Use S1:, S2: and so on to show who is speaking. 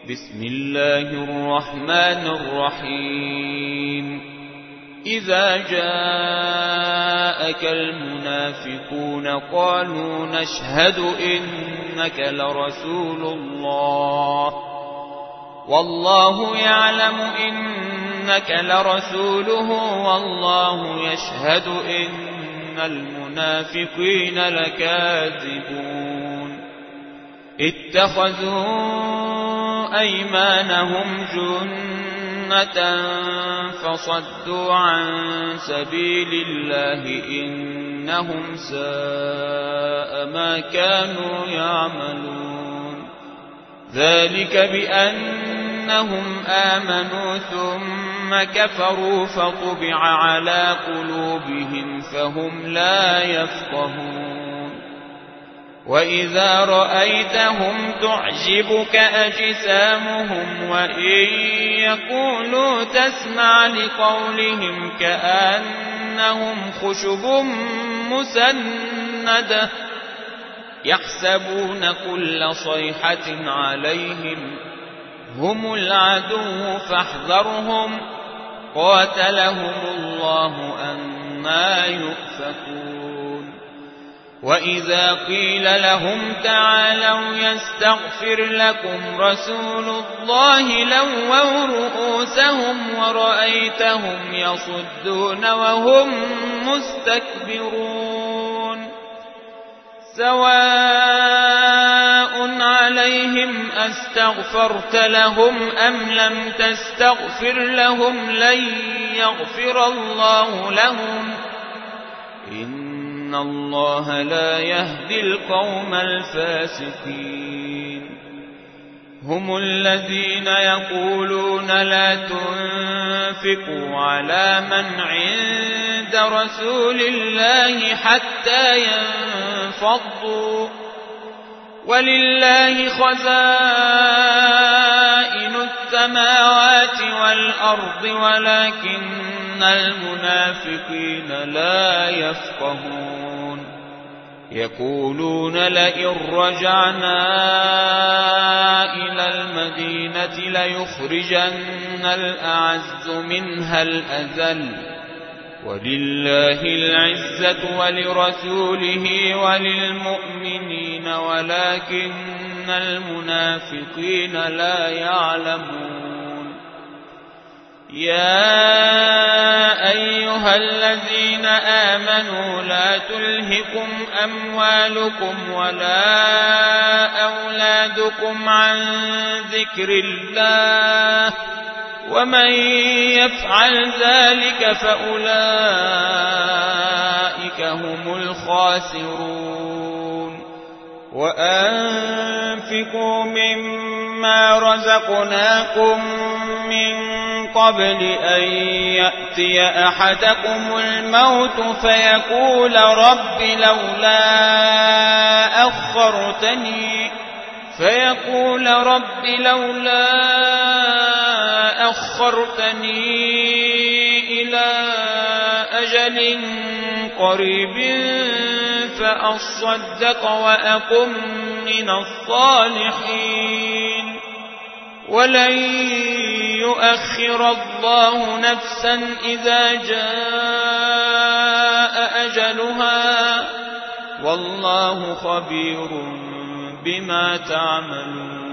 S1: بسم الله الرحمن الرحيم إذا جاءك المنافقون قالوا نشهد إنك لرسول الله والله يعلم إنك لرسوله والله يشهد إن المنافقين لكاذبون اتخذوا أيمانهم جنة فصدوا عن سبيل الله إنهم ساء ما كانوا يعملون ذلك بأنهم آمنوا ثم كفروا فطبع على قلوبهم فهم لا يفقهون وإذا رأيتهم تعجبك أجسامهم وإن يقولوا تسمع لقولهم كأنهم خشب مسندة يحسبون كل صيحة عليهم هم العدو فاحذرهم قاتلهم الله أنى يؤفكون وإذا قيل لهم تعالوا يستغفر لكم رسول الله لووا رؤوسهم ورأيتهم يصدون وهم مستكبرون سواء عليهم أستغفرت لهم أم لم تستغفر لهم لن يغفر الله لهم إن الله لا يهدي القوم الفاسقين هم الذين يقولون لا تنفقوا على من عند رسول الله حتى ينفضوا ولله خزائن السماوات والأرض ولكن المنافقين لا يفقهون يقولون لئن رجعنا إلى المدينة ليخرجن الأعز منها الأذل ولله العزة ولرسوله وللمؤمنين ولكن المنافقين لا يعلمون يا أيها الذين آمنوا لا تلهكم أموالكم ولا أولادكم عن ذكر الله ومن يفعل ذلك فأولئك هم الخاسرون وأنفقوا مما رزقناكم من قبل أن يأتي أحدكم الموت فيقول رب لولا أخرتني إلى أجل قريب فأصدق وأكن من الصالحين ولن يؤخر الله نفسا إذا جاء أجلها والله خبير بما تعملون